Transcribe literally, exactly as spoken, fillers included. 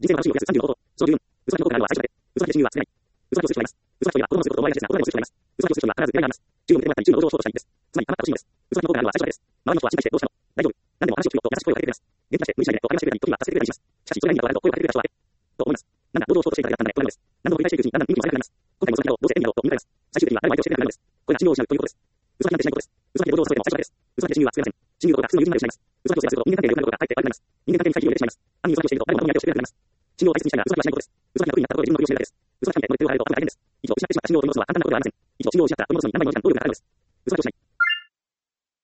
人生の楽しみを増やすさんじゅうの方法。その十分。嘘はひどくなるのは最初だけ。嘘はひで収入は少ない。嘘はひをする人がいます。嘘はひといは子供のすることを奪い出してなことをする人がいます。嘘はひをする人には必ず嫌いがあります。十分でもやったり、十分の同情をしようとした人です。つまり、余った欲しいのです。嘘はひの方があるのは最初だけです。周りの人は心配してどうしたの大丈夫。何でも話を聞くと優しく声をかけてくれます。元気出して無理しないでと励ましてくれたり、時には助けてくれたりします。しかし、それが意味が悪いと声をかけてくれた人はと思います。なんだ、堂々としていただけだったんだね、となるのです。何度も繰り返していくうちに、だんだん雰囲気も悪くなります。今回も嘘だけど、どうせ縁だろうと思います。最終的には誰も相手をしてくれなくなるのです。これが信用を失うということです。嘘はひなんてしないことです。嘘はひで堂々と添えても最初だけです。嘘はひで信用は作れません。信用とか普通の友人などを失います。嘘はひをすると人間関係が良くなることがかえって悪くなります。人間関係に回帰を入れてしまいます。暗に嘘はひをしていると誰も他の人に相手をしてくれなくなります。信用を大切にしたいなら嘘はひはしないことです。嘘はひが不利になったところで自分の首を絞めるだけです。嘘はひなんて乗れてるとあると頭が大変です。以上、失ってしまった信用を取り戻すのは簡単なことではありません。以上、信用を失った取り戻すのに何倍もの時間、労力がかかるのです。